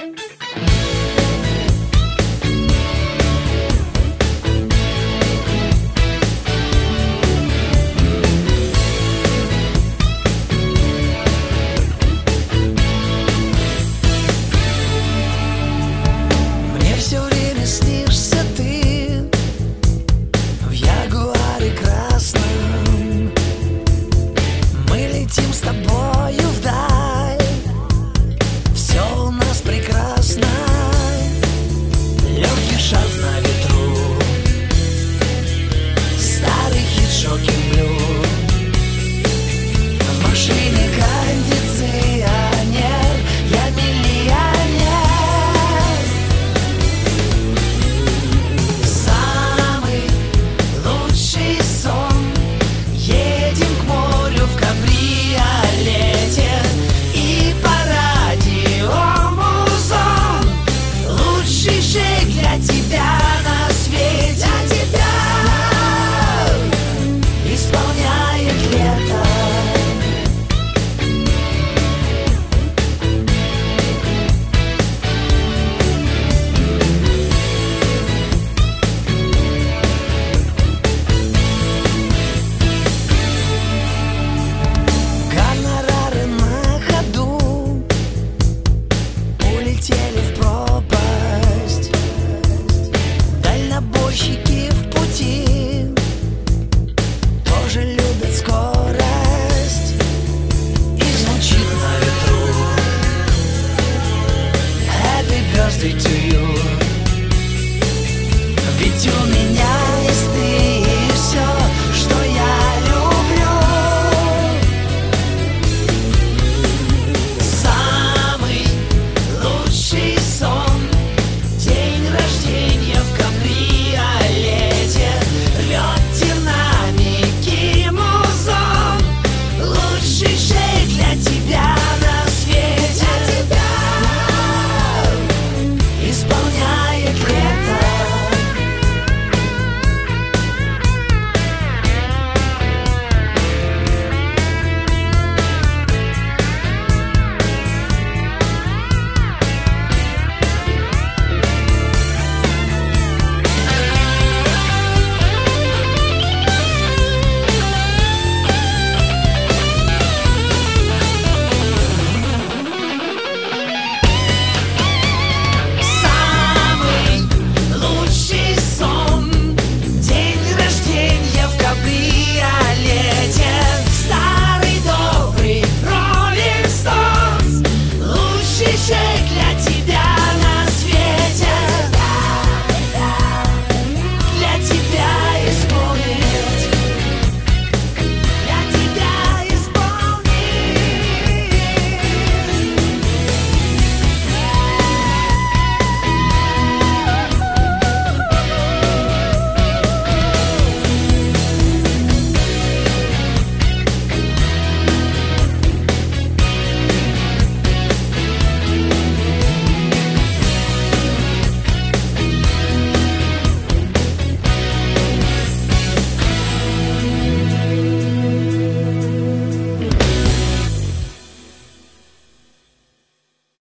Мне все время снишься ты в ягуаре красном. Мы летим с тобою вдаль, все у нас прекрасно. Легкий шарф на ветру, старый хит Шокинг Блю. В машине кондиционер, я миллионер. Самый лучший сон, едем к морю в кабриолете. И по радио музон, лучший шейк для тебя на свете. Тебя исполняет лето. Гонорары на ходу улетели в пропасть. Дальнобойщики в пути тоже любят скорость. И звучит на ветру Happy birthday to you. Ведь у меня есть ты и все, что я люблю. Самый лучший сон, день рождения в кабриолете. Рвет динамики музон, лучший шейк для тебя на свете. Тебя исполняет лето. Самый лучший сон, день рождения в кабриолете. Старый добрый Rolling Stones, лучший шейк для тебя.